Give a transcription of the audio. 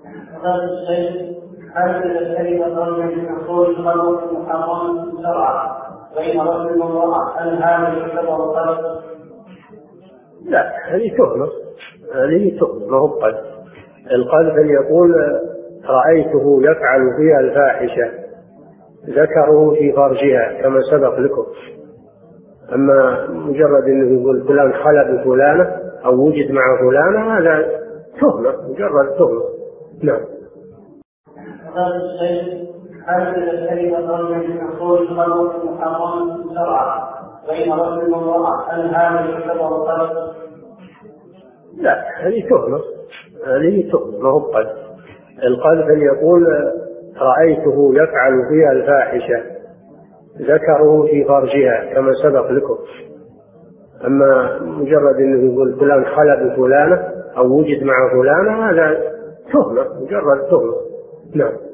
هذا الشيء هل تجتنب الرجل من حصول الخلق محرم شرعا بين رجل وامرأة هل هذا يعتبر قذف؟ لا، هذه تهمة، هذه تهمة ما هو قذف. القذف أن يقول رأيته يفعل فيها الفاحشة ذكره في فرجها كما سبق لكم. أما مجرد أنه يقول فلان خلى بفلانة أو وجد مع فلانة هذا تهمة، مجرد تهمة. نعم. هذا الشيء هل تجتنب الرجل من حصول الخلق محرم شرعا بين رجل وامرأة هل هذا يعتبر قذف؟ لا، هذه تهمة، هذه تهمة ما هو قذف. القذف أن يقول رأيته يفعل فيها الفاحشة ذكره في فرجها كما سبق لكم. أما مجرد أنه يقول فلان خلى بفلانة أو وجد مع فلانة هذا تهمة، مجرد تهمة. نعم.